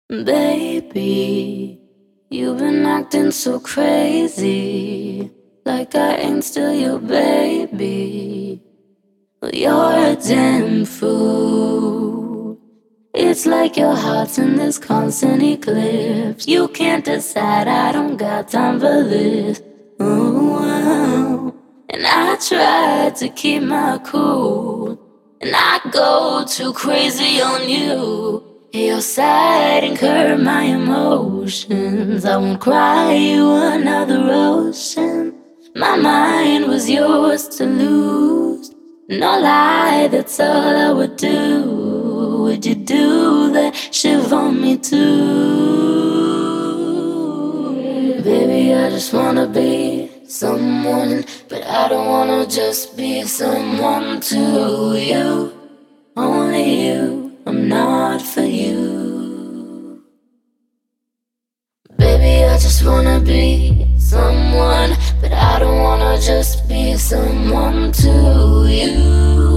Baby, you've been acting so crazy, like I ain't still your baby. Well, you're a damn fool. It's like your heart's in this constant eclipse. You can't decide, I don't got time for this. Ooh, and I try to keep my cool, and I go too crazy on you. Your side and curb my emotions. I won't cry you another ocean. My mind was yours to lose. No lie, that's all I would do. Would you do that shit for me too? Baby, I just wanna be someone, but I don't wanna just be someone to you. Only you, I'm not for you. Baby, I just wanna be someone, but I don't wanna just be someone to you.